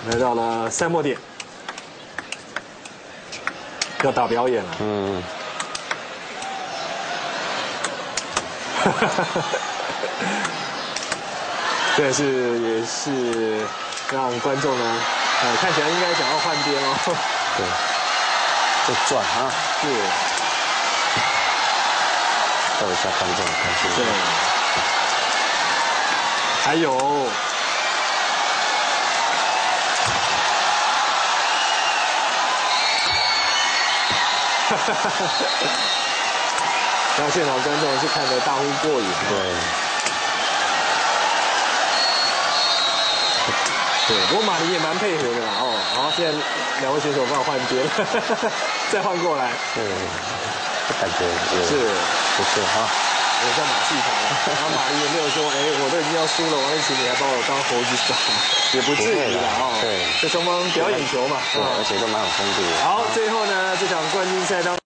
来到了赛末点，要打表演了。嗯。这也是让观众呢，看起来应该想要换边哦。 对，就转啊。 是。 逗一下观众开心。 对。还有。让现场观众是看得大呼过瘾。对，不过马林也蛮配合的啦哦。好，现在两位选手帮我换边，再换过来。 对，感觉也是不错哈。 有像马戏团，然后马林也没有说，我都已经要输了，王励勤你还把我当猴子耍，也不至于啦哦。 对， 这双方表演球嘛， 对，而且都蛮有风度的。 好，最后呢，这场冠军赛当。